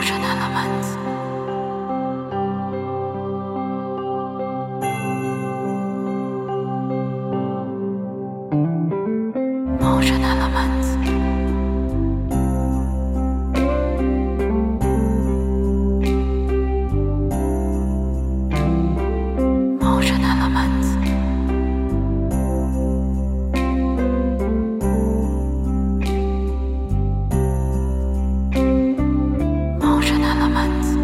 Emotional Elements. Emotional Elements. Emotional Elements. Emotional Elements.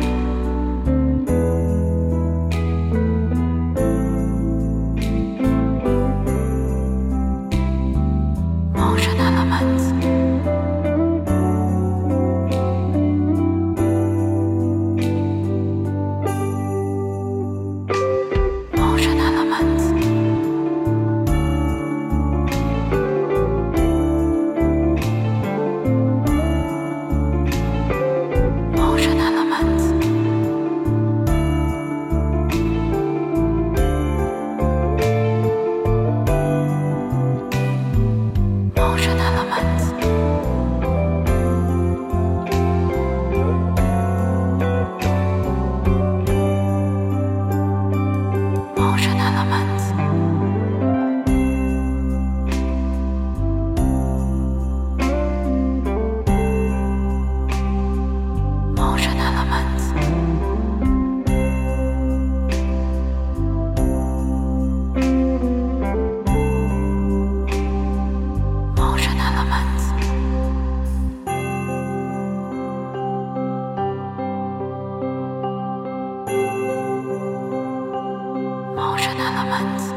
Emotional Elements. Emotional Elements. Emotional Elements. Emotional Elements. Emotional Elements. Emotional Elements. Emotional Elements. Emotional Elements.